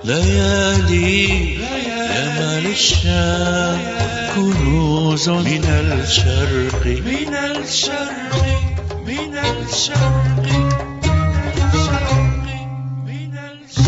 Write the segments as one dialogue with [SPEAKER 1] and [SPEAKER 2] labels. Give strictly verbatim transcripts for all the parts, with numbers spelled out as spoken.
[SPEAKER 1] ليالي يمن الشام كنوز من الشرق من الشرق من الشرق من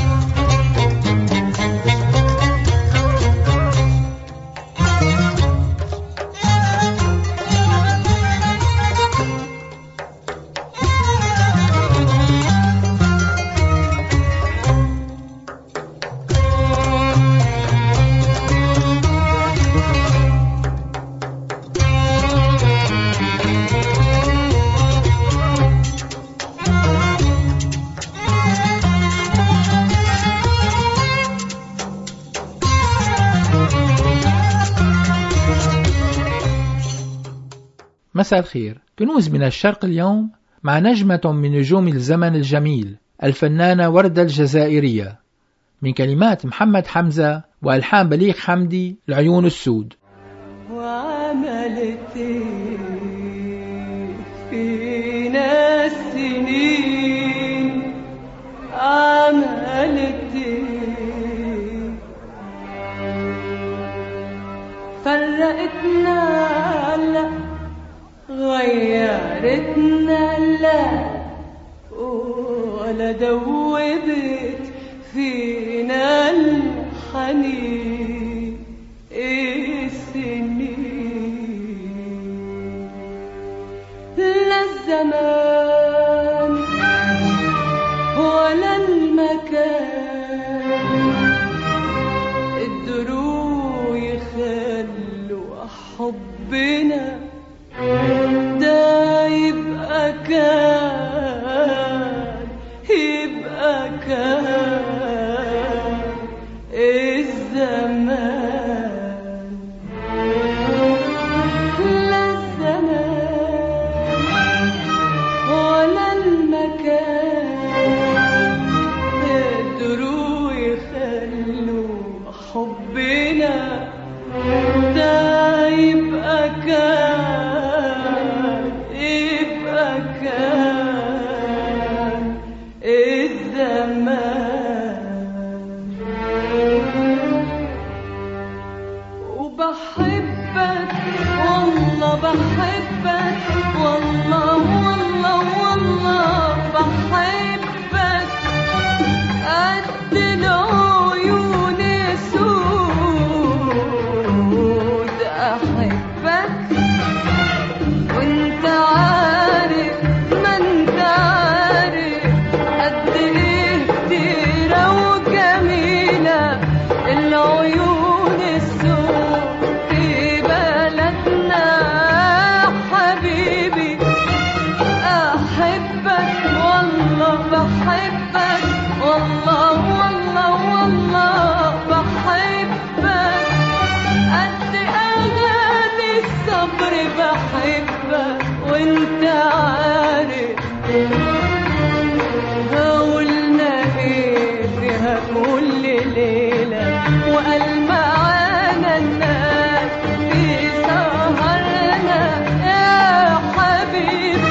[SPEAKER 2] مساء الخير. كنوز من الشرق اليوم مع نجمة من نجوم الزمن الجميل، الفنانة وردة الجزائرية، من كلمات محمد حمزة وألحان بليغ حمدي، العيون السود.
[SPEAKER 3] وعملت فينا السنين، عملت فرقتنا، لا غيرتنا، لا ولا دوبت فينا الحنين السنين. لا الزمان ولا المكان قدروا يخلوا حبنا ده يبقى كان، يبقى كان الزمان. لا الزمان ولا المكان قدروا يخلوا حبنا ده يبقى كان، يبقى كان الزمان. وبحبك والله بحبك، والله والله والله بحبك قد العيون السود. أحبك وانت عارف، ما انت عارف قد ايه كتيرة وجميلة العيون السود في بلدنا حبيبي. أحبك والله بحبك، والله والله والله بحبك قد أغاني الصبر بحبك وانت عارف. قولنا ايه فيها كل ليلة وقال معانا الناس في سهرنا يا حبيبي.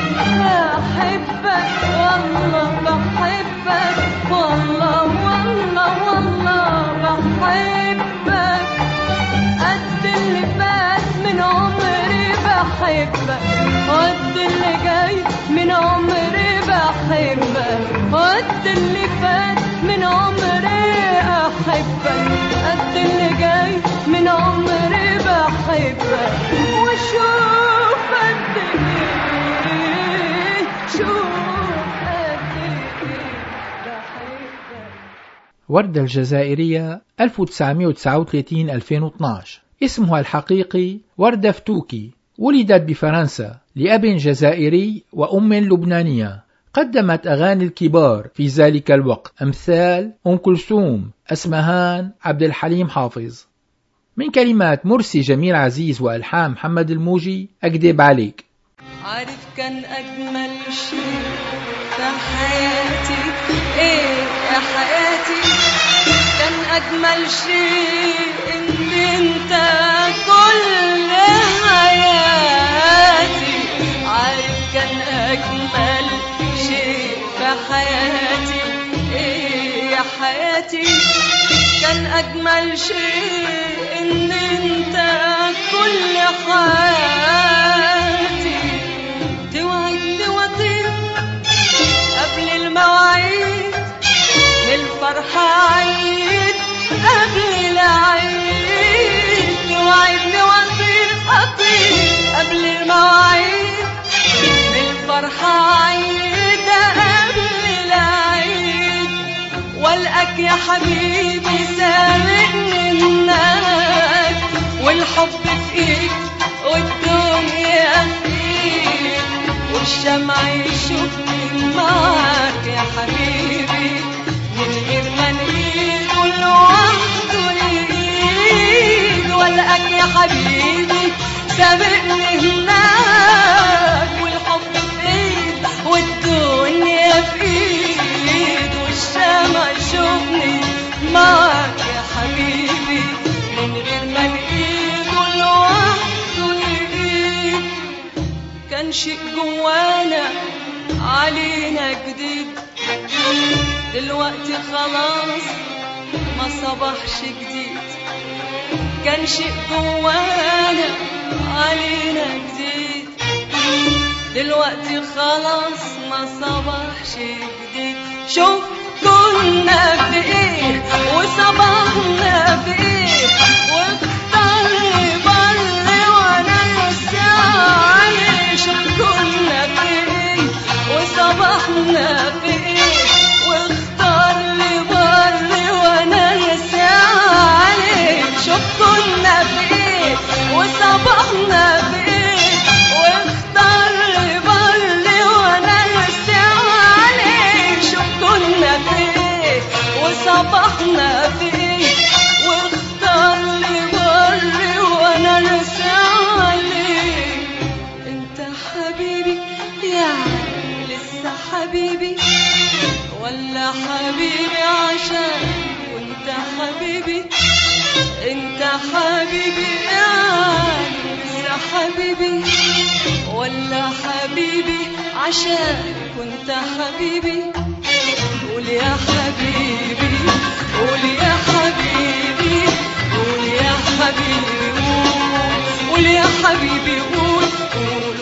[SPEAKER 3] أحبك والله بحبك، والله والله والله بحبك قد اللي فات من عمري بحبك، قد اللي جاي من عمري بحبك، قد اللي فات من عمري أحبك، قد اللي جاي من عمري بحبك. وشوف قد ايه، شوف قد ايه بحبك.
[SPEAKER 2] وردة الجزائرية ألف وتسعمائة وتسعة وثلاثين ألفين واثناشر. اسمها الحقيقي وردة فتوكي. ولدت بفرنسا لأب جزائري وأم لبنانية. قدمت أغاني الكبار في ذلك الوقت أمثال أم كلثوم، أسمهان، عبد الحليم حافظ. من كلمات مرسي جميل عزيز وألحان محمد الموجي، أكذب عليك.
[SPEAKER 3] عارف كان أجمل شيء في حياتي إيه يا حياتي، كان أجمل شيء إن أنت كل حياتي. عارف كان أجمل شيء في حياتي إيه يا حياتي كان أجمل شيء إن أنت كل حياتي. توعدني وأطير قبل المواعيد، للفرحة عيد قبل العيد. توعدني وأطير أطير قبل المواعيد، للفرحة عيد قبل العيد. والقاك يا حبيبي سابقني هناك، والحب في ايد والدنيا في ايد، والشمع يشوفني معاك يا حبيبي من غير ما نغيب لوحده الايد. والقاك يا حبيبي سابقني هناك، والحب في ايد والدنيا في ايد، والشمع يشوفني معاك يا حبيبي من غير ما نغيب لوحده الايد. كان شيء جوانا علينا جديد، دلوقتي خلاص ما صبحش جديد. كان شيء جوانا علينا جديد، دلوقتي خلاص ما صبحش جديد. شوف كنا في ايه وصبحنا في ايه، واختار لي بر وانا لسه عليه. شوف كنا في ايه وصبحنا في ايه، واختار لي بر وانا لسه عليه. شوف كنا في ايه وصبحنا في ايه، واختار لي بر وانا لسه عليه. شوف كنا في ايه وصبحنا في ايه، واختار لي بر وانا لسه عليه. انت حبيبي يعني لسه حبيبي، ولا حبيبي عشان وانت حبيبي؟ انت حبيبي يعني لسه حبيبي، ولا حبيبي عشان كنت حبيبي؟ قول يا حبيبي، قول يا حبيبي، قول يا حبيبي، قول يا حبيبي، قول قول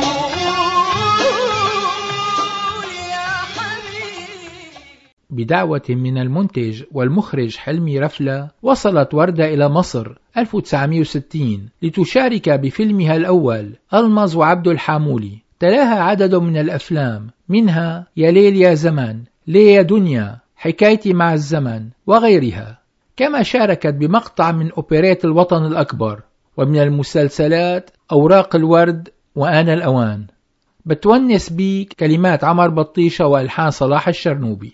[SPEAKER 3] قول يا حبيبي.
[SPEAKER 2] بدعوة من المنتج والمخرج حلمي رفلة، وصلت وردة إلى مصر ألف وتسعمائة وستين لتشارك بفيلمها الأول ألمظ وعبد الحامولي. تلاها عدد من الأفلام، منها يا ليل يا زمان، ليه يا دنيا، حكايتي مع الزمن وغيرها. كما شاركت بمقطع من أوبريت الوطن الأكبر، ومن المسلسلات أوراق الورد وآن الأوان. بتونس بيك كلمات عمر بطيشة وألحان صلاح الشرنوبي.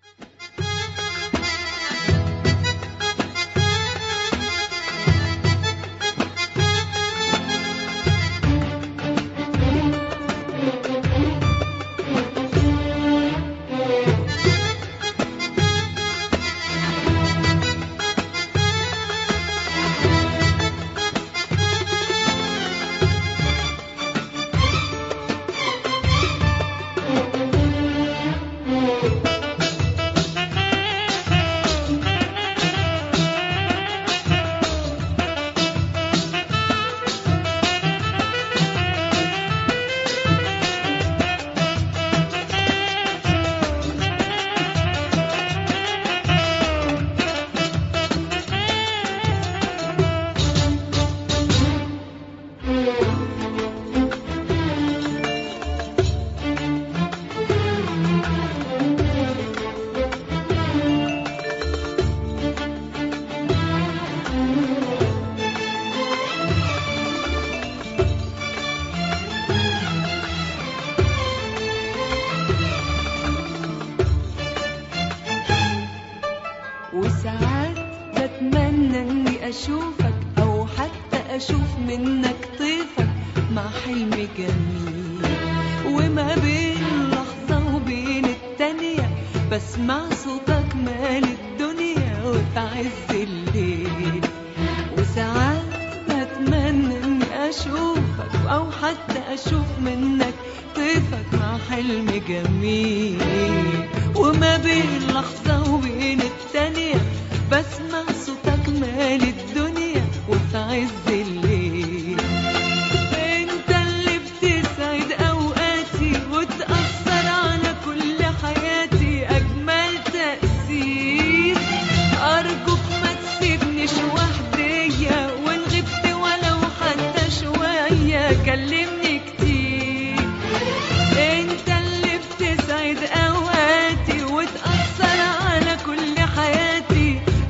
[SPEAKER 3] وساعات بتمنى اني اشوفك او حتى اشوف منك طيفك مع حلم جميل، وما بين لحظة وبين التانية بسمع صوتك مال الدنيا وفي عز الليل. وساعات بتمنى اني اشوفك او حتى اشوف منك طيفك مع حلم جميل، وما بين لحظة وبين التانية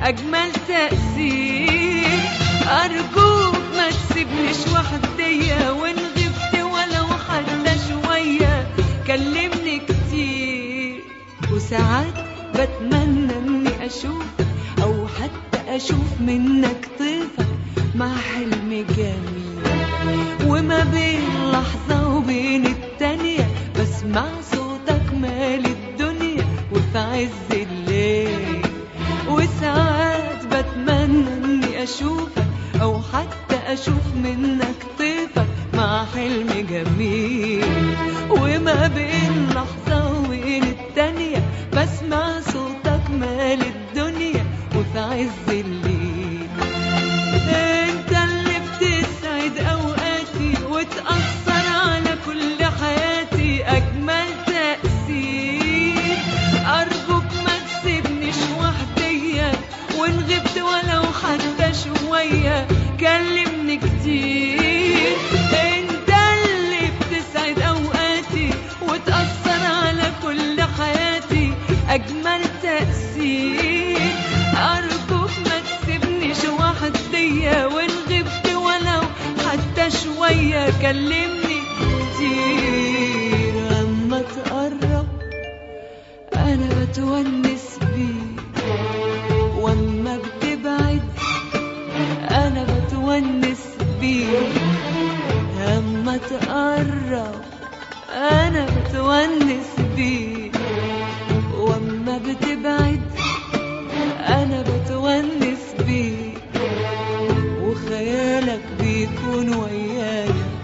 [SPEAKER 3] أجمل تأثير. أرجوك ما تسيبنيش وحدية، وإن غبت ولو حتى شوية كلمني كتير. وساعات بتمنى إني أشوفك أو حتى أشوف منك طيفك مع حلم جميل، وما بين لحظة وبين التانية بسمع صوتك مال الدنيا وفي عز الليل. وساعات بتمنى إني أشوفك أو حتى أشوف منك طيفك مع حلم جميل، وما بين لحظة وبين التانية بسمع صوتك مال الدنيا وفي عز الليل. انت اللي بتسعد اوقاتي وتأثر على كل حياتي اجمل تأثير. ارجوك ما تسيبنيش وحدية، وان غبت ولو حتى شوية كلمني كتير. انت اللي بتسعد اوقاتي وتأثر على كل حياتي اجمل تأثير. ارجوك ما تسيبنيش وحدية، وان غبت ولو حتى شوية كلمني كتير. اما تقرب انا بتونس بيك، واما بتبعد انا بتونس بيك. اما تقرب انا بتونس بيك، واما بتبعد انا بتونس بيك. وخيالك بيكون ويايا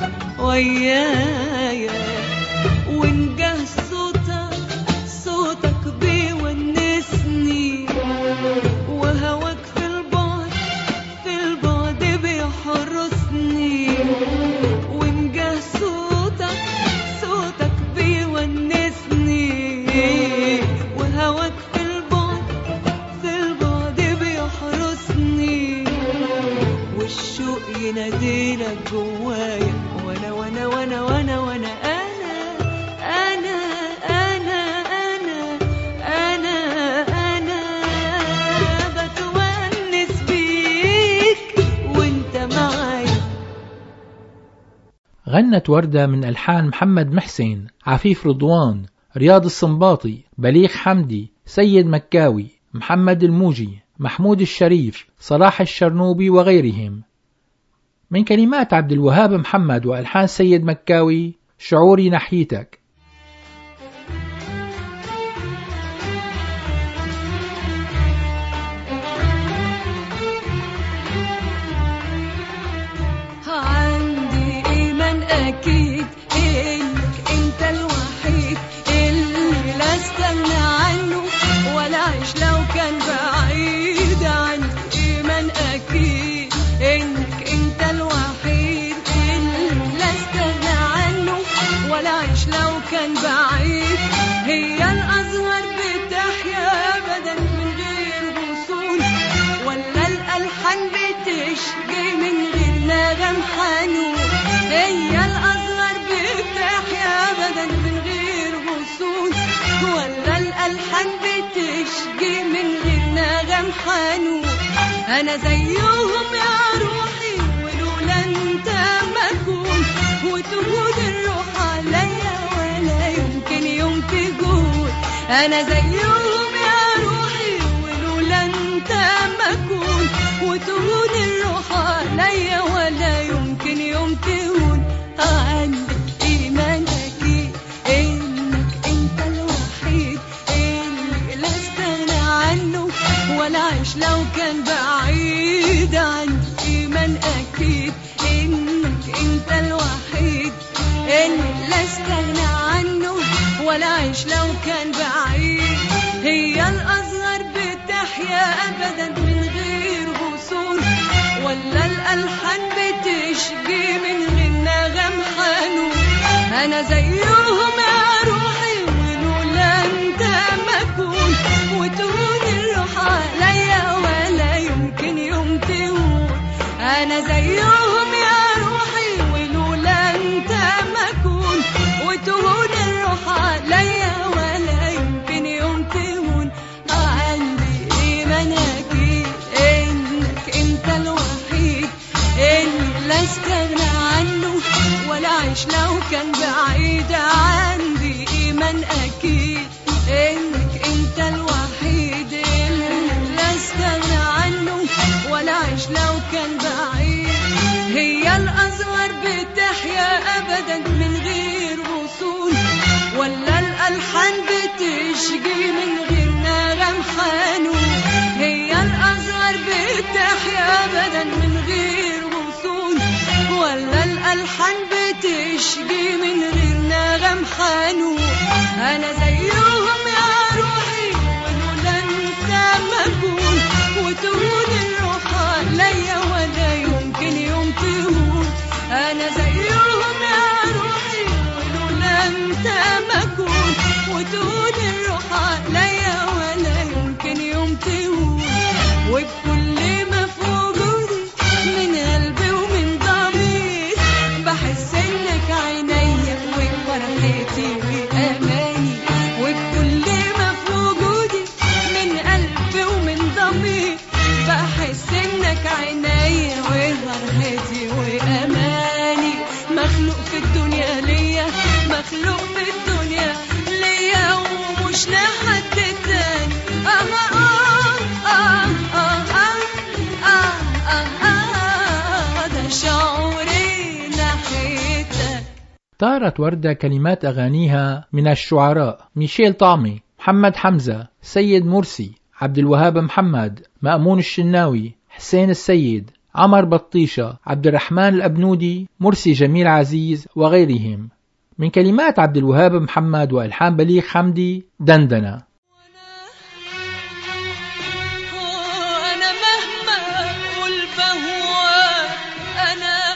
[SPEAKER 3] ويايا، ونجاه صوتك صوتك بيونسني. وهواك في البعد في البعد بيحرسني. ونجاه صوتك صوتك بيونسني. وهواك في البعد في البعد بيحرسني. والشوق يناديلك جوايا، وانا وانا وانا وانا وانا انا انا انا انا انا انا بتونس بيك وانت معايا.
[SPEAKER 2] غنت وردة من ألحان محمد محسن، عفيف رضوان، رياض الصنباطي، بليغ حمدي، سيد مكاوي، محمد الموجي، محمود الشريف، صلاح الشرنوبي وغيرهم. من كلمات عبد الوهاب محمد وألحان سيد مكاوي، شعوري ناحيتك.
[SPEAKER 3] عندي إيمان أكيد إنك أنت الوحيد اللي لا استغنى عنه ولا أعيش لو كان بعيد. عندي إيمان أكيد إنك أنت الوحيد اللي لا استغنى عنه ولا أعيش لو كان بعيد. هي الأزهار بتحيا أبدا من غير وصول، ولا الألحان بتشجي من غير نغم حنون. هي الأزهار بتحيا أبدا من غير وصول، ولا الألحان بتشجي من غير نغم حنون. أنا زيهم يا روحي ولولا أنت ما أكون، وتهود الروح عليا ولا يمكن يوم تجود. أنا زيهم يا روحي ولولا أنت ما أكون، وتهود الروح عليا ولا يمكن يوم تهون. عندك إيمان أكيد إنك أنت الوحيد اللي لا استغنى عنه ولا أعيش لو كان بعيد. عندك إيمان أكيد إنك أنت الوحيد اللي لا استغنى عنه ولا أعيش لو كان بعيد. هي الأزهار بتحيا أبدا من غير وصول، ولا الألحان بتشجي من غير نغم حنون. أنا زيهم يا روحي ولولا أنت ما أكون، وتهون الروح عليا ولا يمكن يوم تهون. أنا زيهم يا روحي ولولا أنت ما أكون، وتهون الروح عليا ولا يمكن أبدا من غير وصول، ولا الألحان بتشجي من غير نغم حنون. هي الأزهار بتحيا أبدا من غير وصول، ولا الألحان بتشجي من غير نغم حنون. أنا زيهم يا روحي ولولا أنت ما أكون، وتهون الروح عليا ولا يمكن يوم تهون. أنا زيهم يا روحي ولولا أنت ما أكون، وتهون الروح عليا ولا يمكن يوم تهون. وبكل ما في وجودي من قلبي ومن ضميري بحس إنك عينيا وفرحتي وأماني. وبكل ما في وجودي من قلبي ومن ضميري بحس إنك عينيا وفرحتي وأماني. مخلوق في الدنيا ليا، مخلوق في الدنيا ليا ومش لحد تاني. آه آه آه آه آه آه ده شعوري ناحيتك.
[SPEAKER 2] طارت وردة كلمات أغانيها من الشعراء ميشيل طامي، محمد حمزة، سيد مرسي، عبد الوهاب محمد، مأمون الشناوي، حسين السيد، عمر بطيشة، عبد الرحمن الأبنودي، مرسي جميل عزيز وغيرهم. من كلمات عبد الوهاب محمد وإلحان بليغ حمدي دندنة.
[SPEAKER 3] وأنا مهما أقول بهواك، أنا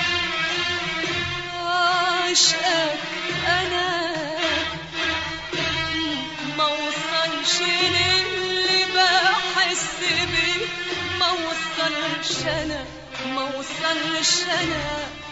[SPEAKER 3] عاشقك، أنا ما وصلش للي بحس بيه، ما وصلش أنا، ما وصلش أنا.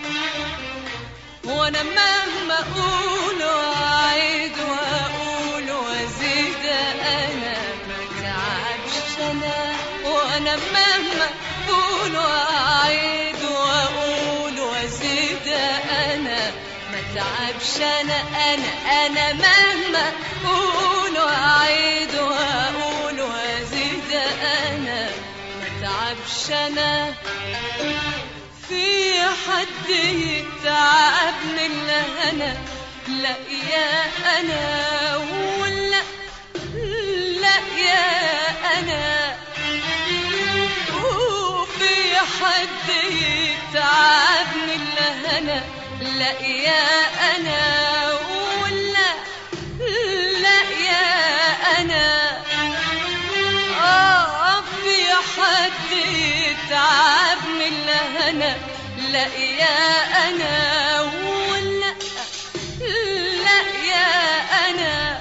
[SPEAKER 3] وانا مهما اقول واعيد واقول وازيد انا ما تعبش انا. وانا مهما اقول واعيد واقول وازيد انا ما تعبش انا. انا انا مهما اقول واعيد واقول وازيد انا ما تعبش انا. في حد يتعبني الا انا؟ لا يا انا، ولا لا يا انا. وفي حد يتعبني الا انا؟ لا يا انا، ولا لا يا انا. اه في حد يتعبني الا انا؟ لا يا أنا، ولا لا يا أنا.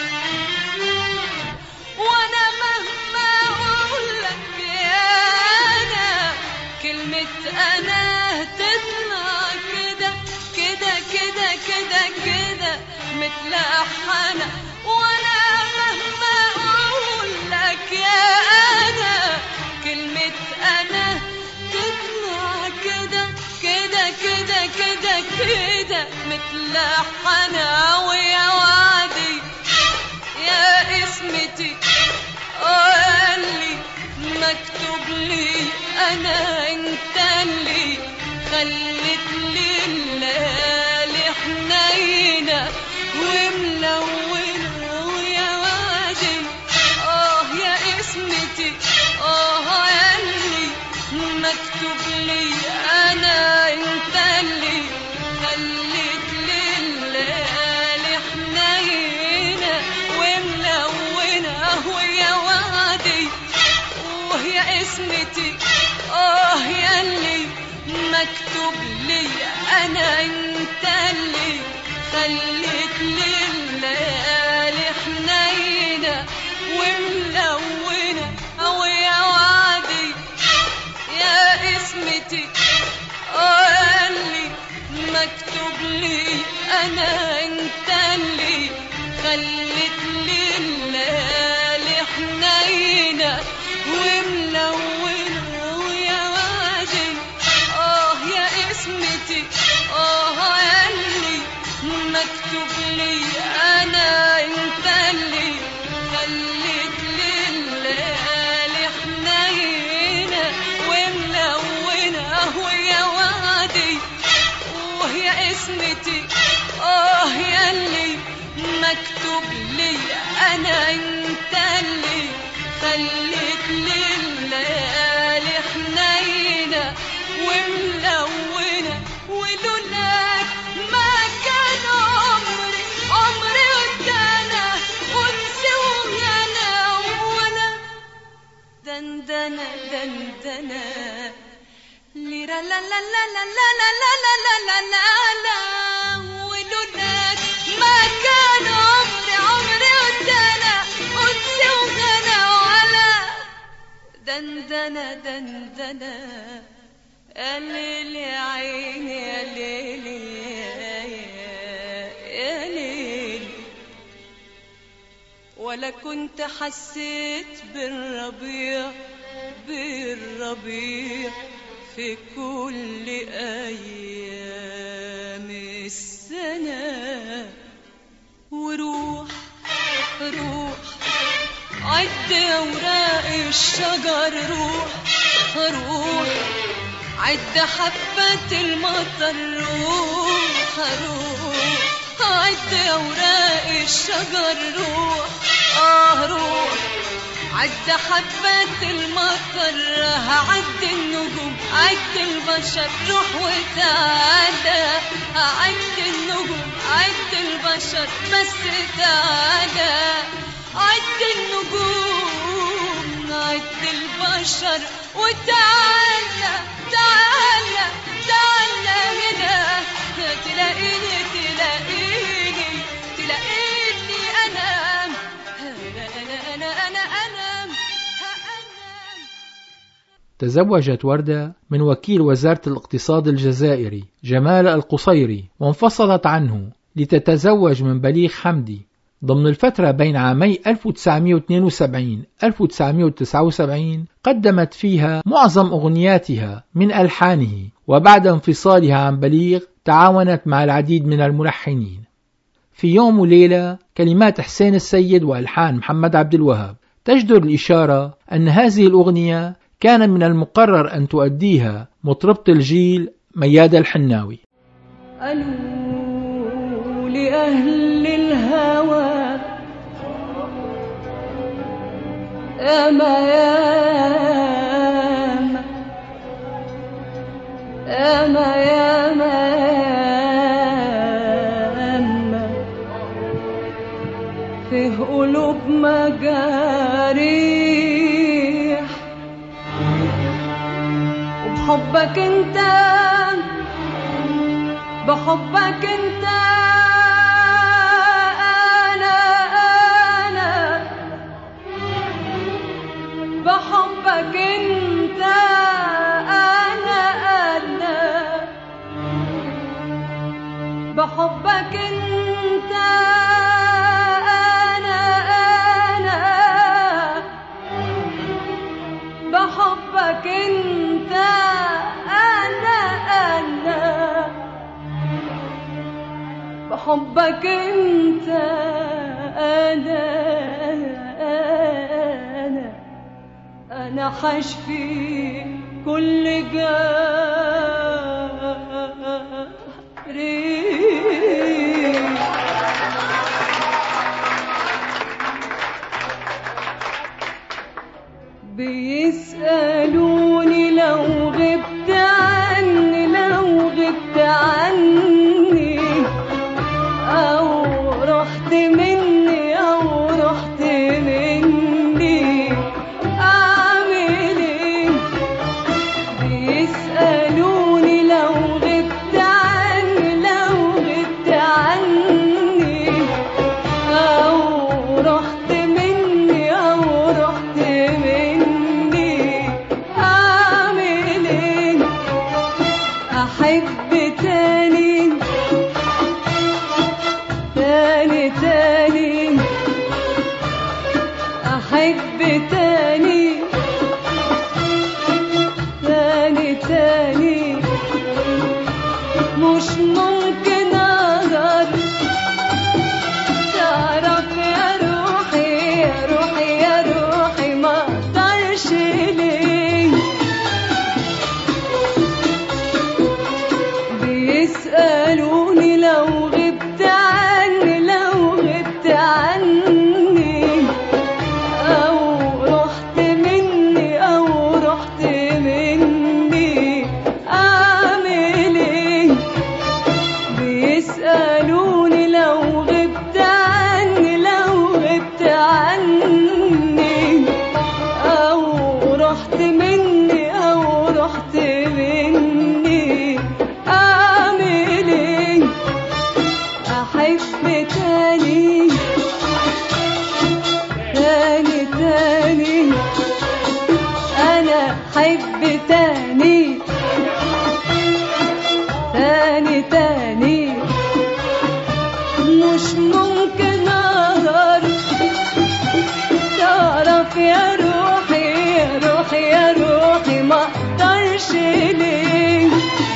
[SPEAKER 3] وأنا مهما أقولك يا أنا، كلمة أنا تطلع كده كده كده كده كده متلحنة. وأنا مهما أقولك يا أنا، كلمة أنا تطلع كده كده كده كده كده متلحنة. ويا وعدي يا اسمتي قالي مكتوب لي أنا، انت اللي خلت لي الليالي حنينة وملونة. ويا وعدي اه يا اسمتي اه ياللي مكتوب لي أنا، انت اللي خليت لي الليالي حنينة وملونة. ويا وعدي ويا اسمتي اه ياللي مكتوب لي أنا، انت اللي خليت لي الليالي حنينة وملونة. ويا وعدي يا اسمتي قالي مكتوب لي أنا، انت اللي خلت لي الليالي حنينة وملونة. ويا وعدي اه يا اسمتي اه قالي مكتوب لي أنا، مكتوب لي أنا، أنت اللي خليت لي الليالي حنينة وملونة، ولولاك ما كان عمري عمري ودانا أنسي وغنى وأنا دندنة دندنة ليرا لا لا لا لا لا لا لا لا لا لا لا. ولولاك ما كان عمري عمري ودانا أنسي وغنى ولا دندنة دندنة يا ليل يا عيني يا ليل يا ليل. ولا كنت حسيت بالربيع بالربيع في كل أيام السنة. وروح روح عد أوراق الشجر، روح روح عد حبات المطر، روح روح عد أوراق الشجر، روح آه روح عد حبات المطر. هعد النجوم عد البشر، روح وتعالى عد النجوم عد البشر بس تعالى عد النجوم عد البشر وتعالى تعالى تعالى هنا تلاقيني تلاقيني تلاقيني أنا أنا أنا أنا أنا أنا.
[SPEAKER 2] تزوجت وردة من وكيل وزارة الاقتصاد الجزائري جمال القصيري، وانفصلت عنه لتتزوج من بليغ حمدي ضمن الفترة بين عامي ألف وتسعمائة واثنين وسبعين ألف وتسعمائة وتسعة وسبعين. قدمت فيها معظم أغنياتها من ألحانه، وبعد انفصالها عن بليغ تعاونت مع العديد من الملحنين. في يوم وليلة كلمات حسين السيد وألحان محمد عبد الوهاب. تجدر الإشارة أن هذه الأغنية كان من المقرر أن تؤديها مطربة الجيل ميادة الحناوي.
[SPEAKER 3] قالوا لأهل الهوى أما ياما أما ياما أما فيه قلوب مجاريح، وبحبك انت بحبك انت انا انا بحبك انت انا انا بحبك انت انا انا بحبك انت انا انا بحبك انت انا انا انا حشفي كل جاري. بيسألوني لو غبت عني لو غبت عني أو رحت مني أو رحت مني أعمل إيه؟ بيسألوني لو غبت عني لو غبت عني أو رحت مني أو رحت مني أعمل إيه؟ أحب تاني تاني تاني أحب تاني تاني تاني مش ممكن أقدر تعرف يا روحي يا روحي يا روحي ما أقدرش ليه. بيسألوني لو غبت عني لو غبت أحب تاني تاني تاني، مش ممكن أعرف تعرف يا روحي يا روحي يا روحي ما أقدرش ليه.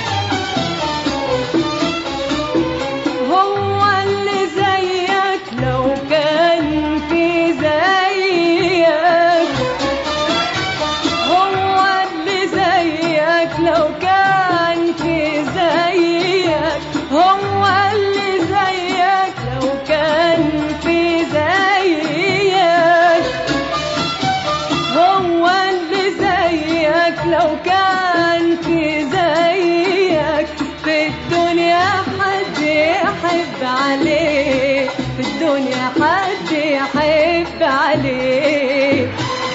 [SPEAKER 3] هو اللي زيك لو كان في زيك، هو اللي زيك لو كان في زيك، هو اللي زيك لو كان في زيك، هو اللي زيك لو كان في زيك. في الدنيا حد يحب عليه، في الدنيا حد يحب عليه.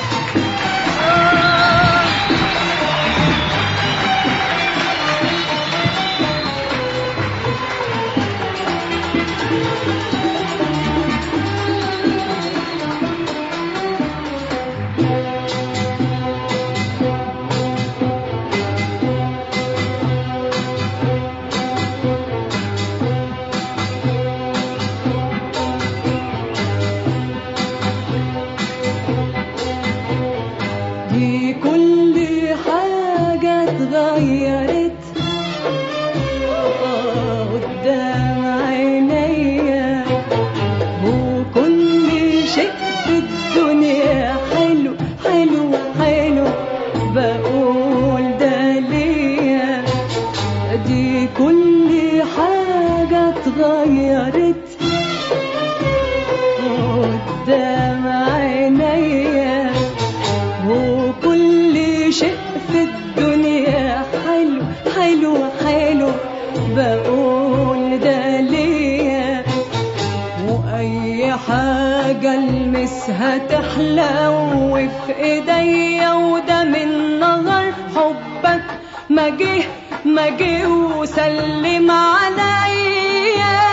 [SPEAKER 3] دي كل حاجة اتغيرت قدام عينيا، وكل شيء في الدنيا حلو حلو حلو، بقول ده ليا. دي كل حاجة اتغيرت قدام عينيا، وكل شيء في الدنيا حلو حلو حلو، بقول ده ليا. وأي حاجة المسها تحلو في ايديا، وده من نظر حبك ما جه ما جه وسلم عليا.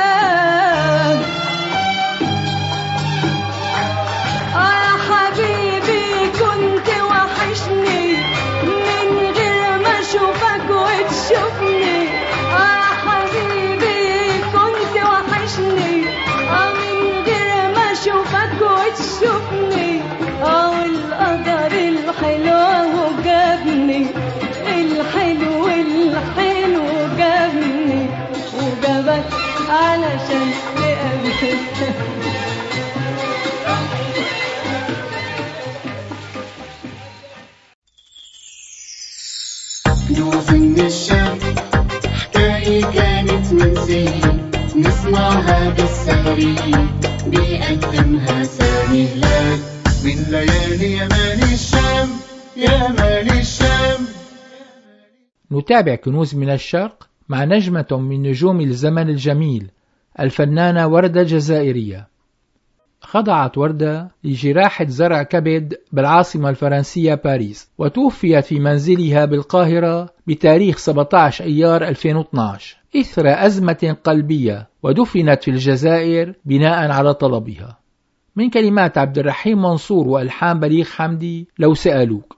[SPEAKER 3] آه حبيبي كنت وحشني من غير ما اشوفك وتشوفني. آه حبيبي كنت وحشني آه من غير ما اشوفك وتشوفني. آه القدر الحلو جابني، الحلو الحلو جابني وجابك علشان تقابلني.
[SPEAKER 4] نوف من الشام حكاية كانت من زين، نسمعها بالسهري بيقدمها سامي هلال. من ليالي يمان الشام يمان الشام.
[SPEAKER 2] نتابع كنوز من الشرق مع نجمة من نجوم الزمن الجميل، الفنانة وردة جزائرية. خضعت وردة لجراحة زرع كبد بالعاصمة الفرنسية باريس، وتوفيت في منزلها بالقاهرة بتاريخ سبعة عشر أيار ألفين واثناشر إثر أزمة قلبية، ودفنت في الجزائر بناء على طلبها. من كلمات عبد الرحيم منصور وألحان بليغ حمدي، لو سألوك.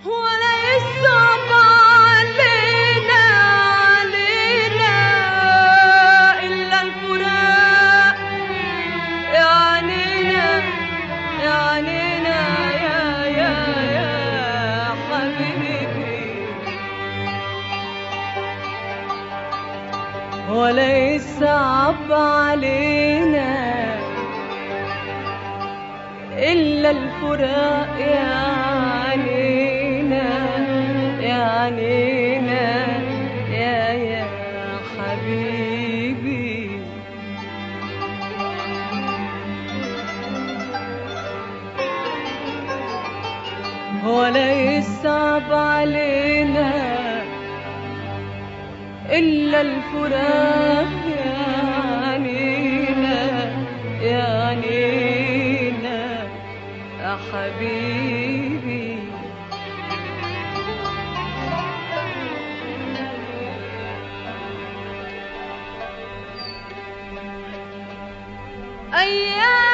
[SPEAKER 3] ولا يصعب علينا إلا الفراق، يا عنينا يا عنينا يا يا حبيبي. ولا يصعب علينا إلا الفراق، يا عنينا يا عنينا يا حبيبي. أيام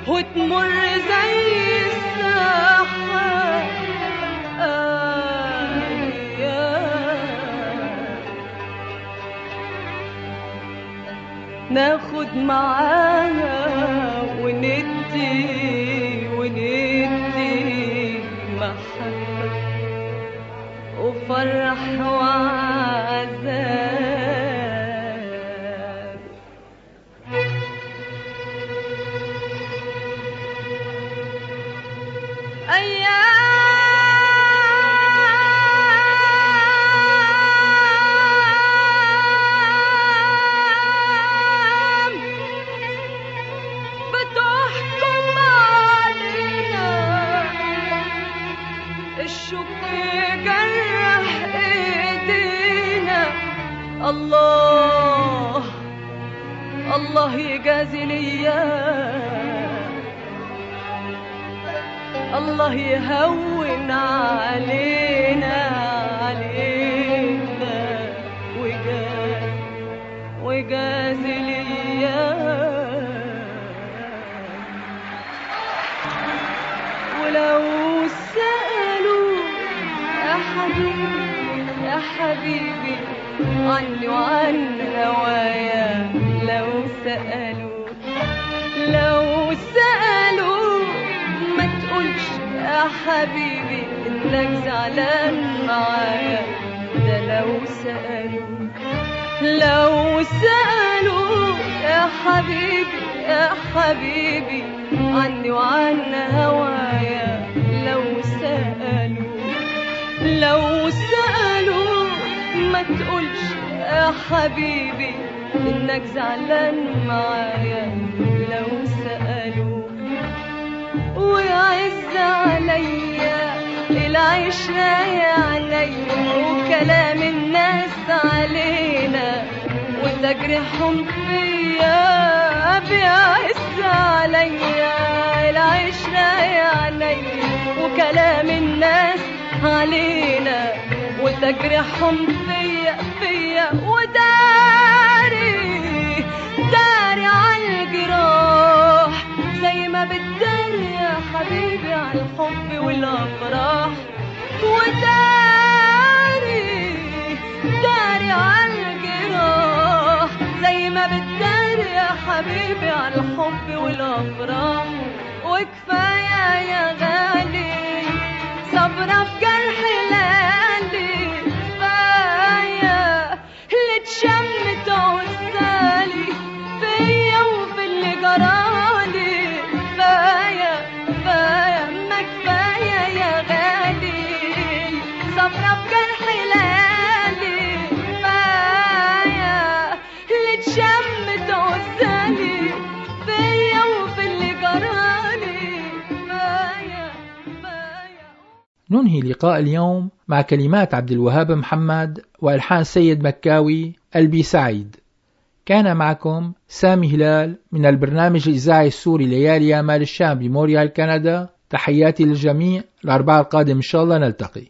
[SPEAKER 3] وتمر زي السحاب أيام ناخد معاها وندي وندي محبة وفرح وعذاب أيام بتحكم علينا الشوق جرح ايدينا الله الله يجازي ليا الله يهون علينا علينا وجاز وجازي ليا ولو سألوا يا حبيبي يا حبيبي عني وعن هوايا لو سألوا لو سألوا ما تقولش يا حبيبي انك زعلان معايا ده لو سألوا لو سألوا يا حبيبي يا حبيبي عني وعن هوايا لو سألوا لو سألوا ما تقولش يا حبيبي انك زعلان معايا لو سألوا ويعز عليا العشرة يا عينيا وكلام الناس علينا وتجرحهم فيا بيعز عليا العشرة يا عينيا وكلام الناس علينا وتجرحهم فيا فيا وداري داري عالجراح زي ما بتداري يا حبيبي عالحب والافراح وداري داري عالجراح زي ما بتداري يا حبيبي عالحب والافراح وكفايه يا غالي صبرة في جرح ليالي كفايه اللي اتشمت عزالي فيا وفي اللي جرالي كفايه كفايه ما كفايه يا غالي صبرة في جرح ليالي كفايه اللي اتشمت عزالي فيا وفي اللي جرالي كفايه كفايه.
[SPEAKER 2] ننهي لقاء اليوم مع كلمات عبد الوهاب محمد وألحان سيد مكاوي قلبي سعيد. كان معكم سامي هلال من البرنامج الإذاعي السوري ليالي آمال الشام بموريال كندا. تحياتي للجميع، الأربعاء القادم إن شاء الله نلتقي.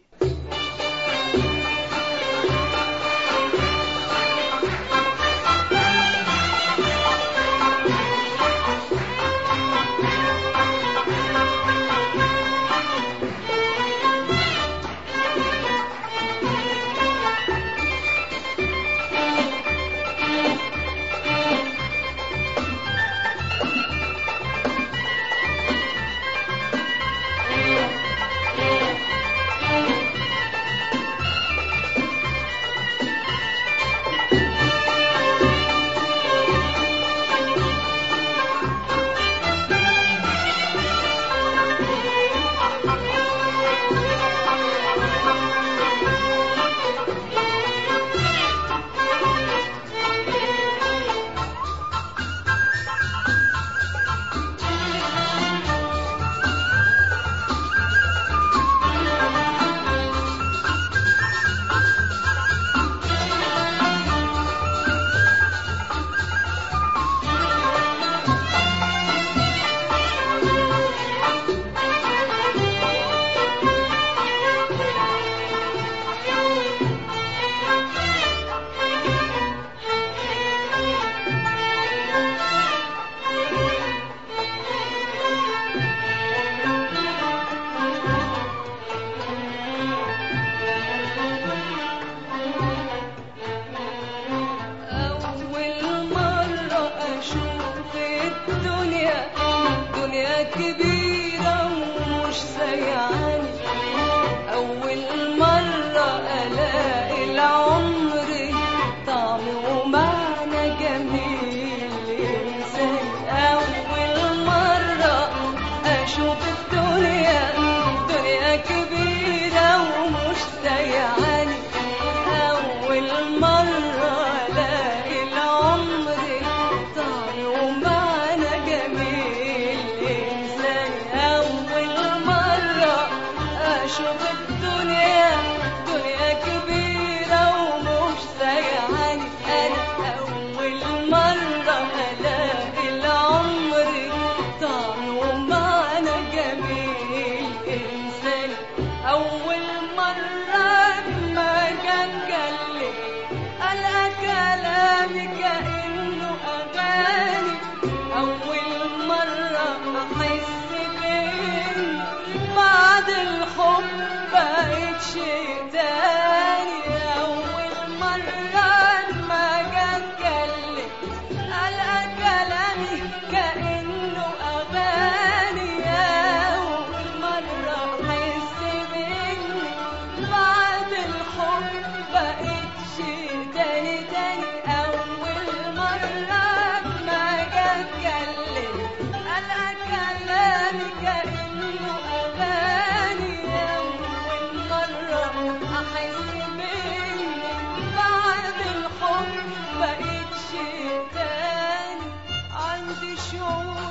[SPEAKER 3] كبيرة ومش سيعاني، أول مرة ألاقي العمر طعم ومعنى جميل إنسان، أول مرة أشوف الدنيا دنيا كبيرة ومش سيعاني، أول مرة ألاقي العمر طعم ومعنى جميل إنسان، أول مرة أشوف الدنيا دنيا كبيرة ومش سيعاني، أنا أول مرة ألاقي العمر طعم ومعنى جميل إنسان، أول مرة ما كان كلم ألقى كلامي كأنه أغاني، أول مرة أحس بإن بعد الحب بقيت شيء تاني، أول مرة ما كان كلم ألقى كلامي كأنه أغاني، أول مرة أحس بإن بعد الحب بقيت شيء تاني تاني، أول مرة ما كان كلم ألقى كلامي كأنه أغاني، أول مرة أحس بإن بعد الحب بقيت شيء تاني، عندي شعور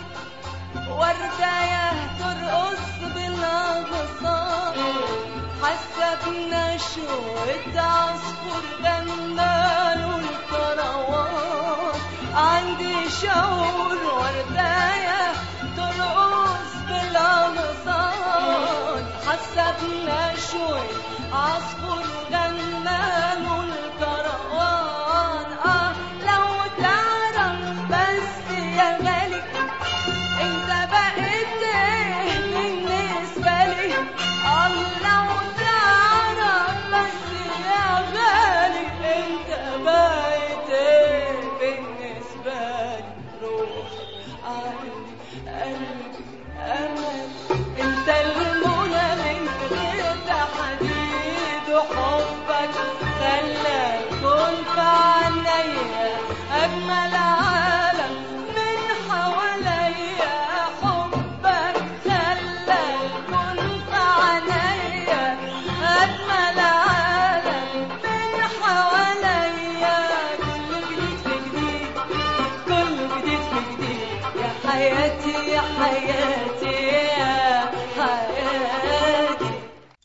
[SPEAKER 3] وردة ترقص بالأغصان، حاسة بنشوة عصفور غناله الكروان، عندي شعور وردة ترقص بالأغصان، حاسة بنشوة عصفور غناله الكروان، آه لو تعرف بس يا غالي انت بقيت ايه بالنسبة لي، آه لو تعرف بس يا غالي انت بقيت ايه بالنسبة لي، روحي عقلي قلبي أمل، انت المنى من غير تحديد، وحبك خلى الكون في عينيا أجمل عالم من حواليا، حبك خلى الكون في عينيا أجمل عالم من حواليا، كله جديد في جديد كله جديد في جديد، يا حياتي يا حياتي يا حياتي.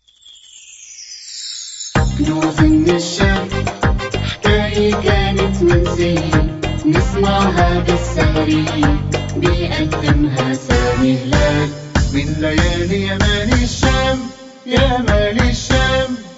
[SPEAKER 4] كنوز من الشام حكاية كانت منسية، نسمعها بالسهرية بيقدمها سامي هلال، من ليالي يا مال الشام يا مال الشام.